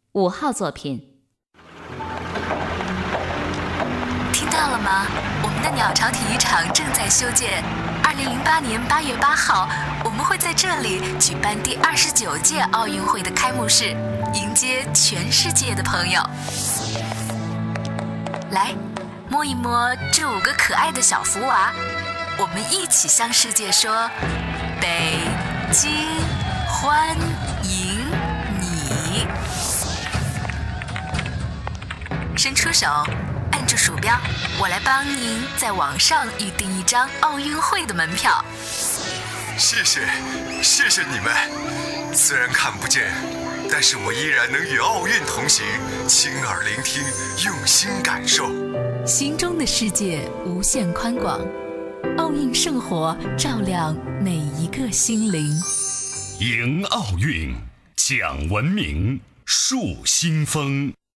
5号作品。 听到了吗？我们的鸟巢体育场正在修建。2008年8月8号，我们会在这里举办第29届奥运会的开幕式，迎接全世界的朋友。来，摸一摸这5个可爱的小福娃，我们一起向世界说：北京欢迎你！伸出手，按住鼠标，我来帮您在网上预订一张奥运会的门票。 谢谢你们，虽然看不见，但是我依然能与奥运同行，亲耳聆听，用心感受。 心中的世界无限宽广，奥运圣火照亮每一个心灵。 迎奥运，讲文明，树新风。